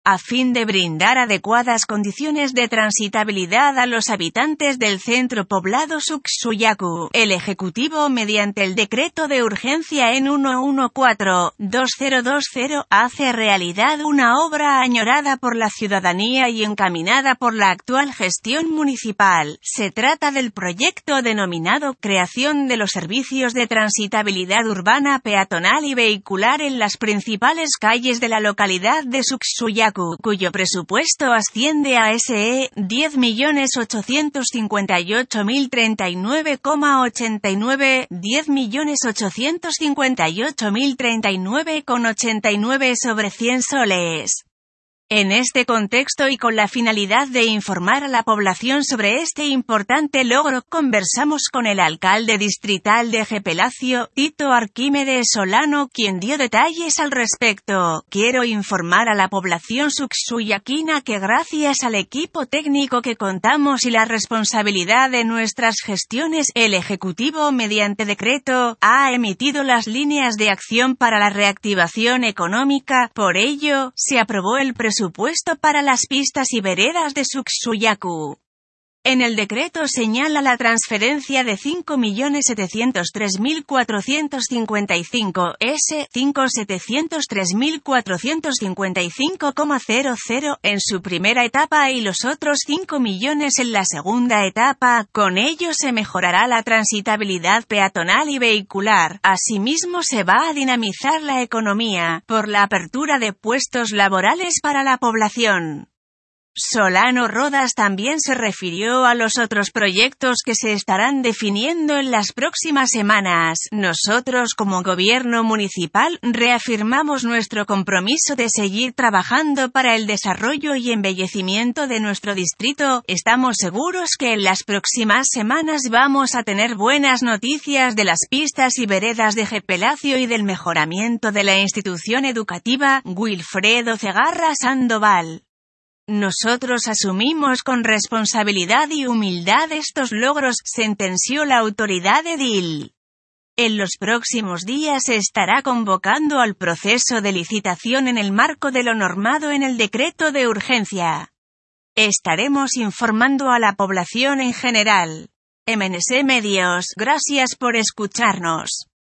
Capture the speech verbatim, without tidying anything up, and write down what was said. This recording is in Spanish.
A fin de brindar adecuadas condiciones de transitabilidad a los habitantes del centro poblado Suxuyacu, el Ejecutivo, mediante el Decreto de Urgencia N uno cuatro dos cero dos cero, hace realidad una obra añorada por la ciudadanía y encaminada por la actual gestión municipal. Se trata del proyecto denominado Creación de los Servicios de Transitabilidad Urbana, Peatonal y Vehicular en las principales calles de la localidad de Suxuyacu, cuyo presupuesto asciende a diez millones ochocientos cincuenta y ocho mil treinta y nueve coma ochenta y nueve, diez millones ochocientos cincuenta y ocho mil treinta y nueve coma ochenta y nueve sobre cien soles. En este contexto y con la finalidad de informar a la población sobre este importante logro, conversamos con el alcalde distrital de Ejepelacio, Tito Arquímedes Solano, quien dio detalles al respecto. Quiero informar a la población suxuyaquina que gracias al equipo técnico que contamos y la responsabilidad de nuestras gestiones, el Ejecutivo, mediante decreto, ha emitido las líneas de acción para la reactivación económica. Por ello, se aprobó el presupuesto Supuesto para las pistas y veredas de Suxuyacu. En el decreto señala la transferencia de cinco millones setecientos tres mil cuatrocientos cincuenta y cinco S, cinco millones setecientos tres mil cuatrocientos cincuenta y cinco coma cero cero en su primera etapa y los otros cinco millones en la segunda etapa. Con ello se mejorará la transitabilidad peatonal y vehicular. Asimismo se va a dinamizar la economía, por la apertura de puestos laborales para la población. Solano Rodas también se refirió a los otros proyectos que se estarán definiendo en las próximas semanas. Nosotros como gobierno municipal reafirmamos nuestro compromiso de seguir trabajando para el desarrollo y embellecimiento de nuestro distrito. Estamos seguros que en las próximas semanas vamos a tener buenas noticias de las pistas y veredas de Ejepelacio y del mejoramiento de la institución educativa. Wilfredo Cegarra Sandoval. Nosotros asumimos con responsabilidad y humildad estos logros, sentenció la autoridad edil. En los próximos días se estará convocando al proceso de licitación en el marco de lo normado en el decreto de urgencia. Estaremos informando a la población en general. M N S Medios, gracias por escucharnos.